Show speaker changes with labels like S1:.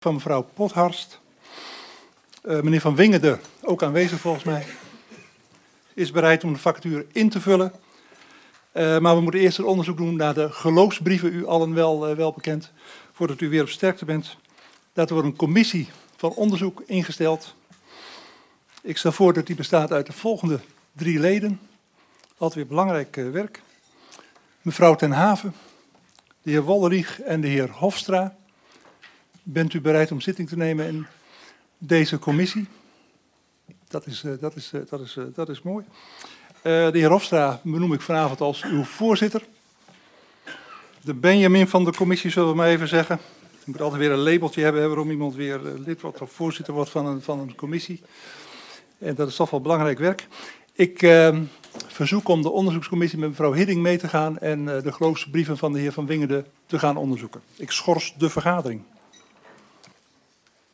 S1: van mevrouw Pothorst. Meneer Van Wingerde, ook aanwezig volgens mij, is bereid om de vacature in te vullen. Maar we moeten eerst een onderzoek doen naar de geloofsbrieven, u allen wel bekend, voordat u weer op sterkte bent. Daartoe wordt een commissie van onderzoek ingesteld. Ik stel voor dat die bestaat uit de volgende 3 leden. Altijd weer belangrijk werk. Mevrouw Ten Haven, de heer Wollerich en de heer Hofstra. Bent u bereid om zitting te nemen in deze commissie? Dat is mooi. De heer Hofstra benoem ik vanavond als uw voorzitter. De Benjamin van de commissie, zullen we maar even zeggen. Je moet altijd weer een labeltje hebben waarom iemand weer lid wordt of voorzitter wordt van een commissie. En dat is toch wel belangrijk werk. Ik verzoek om de onderzoekscommissie met mevrouw Hidding mee te gaan en de geloofsbrieven van de heer Van Wingerde te gaan onderzoeken. Ik schors de vergadering.